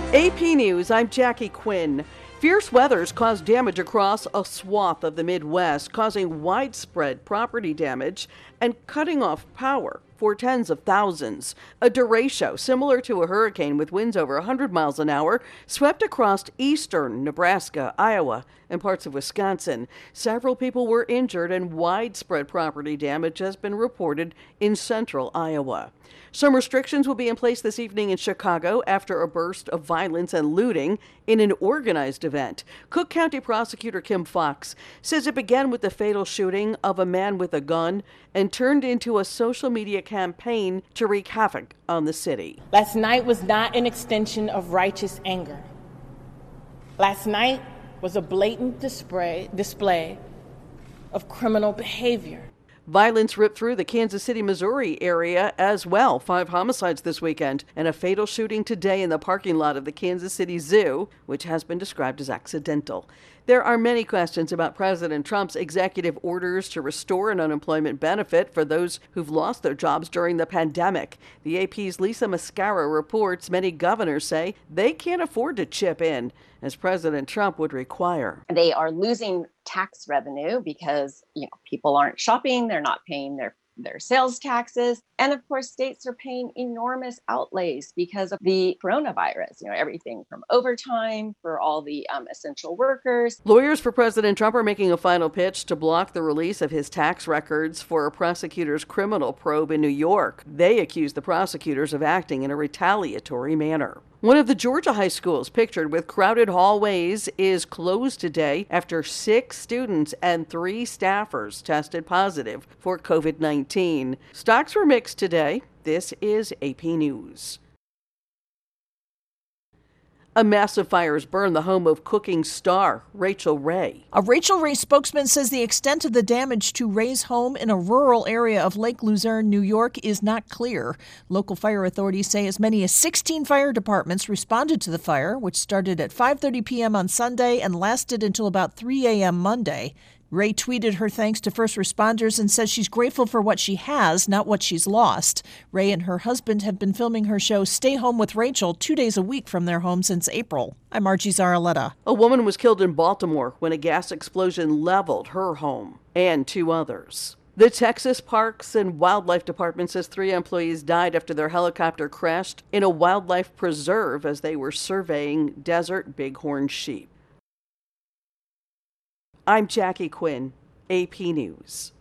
AP News, I'm Jackie Quinn. Fierce weathers caused damage across a swath of the Midwest, causing widespread property damage and cutting off power for tens of thousands. A derecho, similar to a hurricane with winds over 100 miles an hour, swept across eastern Nebraska, Iowa, and parts of Wisconsin. Several people were injured and widespread property damage has been reported in central Iowa. Some restrictions will be in place this evening in Chicago after a burst of violence and looting in an organized event. Cook County Prosecutor Kim Fox says it began with the fatal shooting of a man with a gun and turned into a social media campaign to wreak havoc on the city. Last night was not an extension of righteous anger. Last night was a blatant display of criminal behavior. Violence ripped through the Kansas City, Missouri area as well. 5 homicides this weekend and a fatal shooting today in the parking lot of the Kansas City Zoo, which has been described as accidental. There are many questions about President Trump's executive orders to restore an unemployment benefit for those who've lost their jobs during the pandemic. The AP's Lisa Mascara reports many governors say they can't afford to chip in, as President Trump would require. They are losing tax revenue because, people aren't shopping, they're not paying their sales taxes. And of course, states are paying enormous outlays because of the coronavirus, everything from overtime for all the essential workers. Lawyers for President Trump are making a final pitch to block the release of his tax records for a prosecutor's criminal probe in New York. They accuse the prosecutors of acting in a retaliatory manner. One of the Georgia high schools pictured with crowded hallways is closed today after 6 students and 3 staffers tested positive for COVID-19. Stocks were mixed today. This is AP News. A massive fire has burned the home of cooking star Rachael Ray. A Rachael Ray spokesman says the extent of the damage to Ray's home in a rural area of Lake Luzerne, New York, is not clear. Local fire authorities say as many as 16 fire departments responded to the fire, which started at 5:30 p.m. on Sunday and lasted until about 3 a.m. Monday. Ray tweeted her thanks to first responders and says she's grateful for what she has, not what she's lost. Ray and her husband have been filming her show Stay Home with Rachel 2 days a week from their home since April. I'm Margie Zaraletta. A woman was killed in Baltimore when a gas explosion leveled her home and 2 others. The Texas Parks and Wildlife Department says 3 employees died after their helicopter crashed in a wildlife preserve as they were surveying desert bighorn sheep. I'm Jackie Quinn, AP News.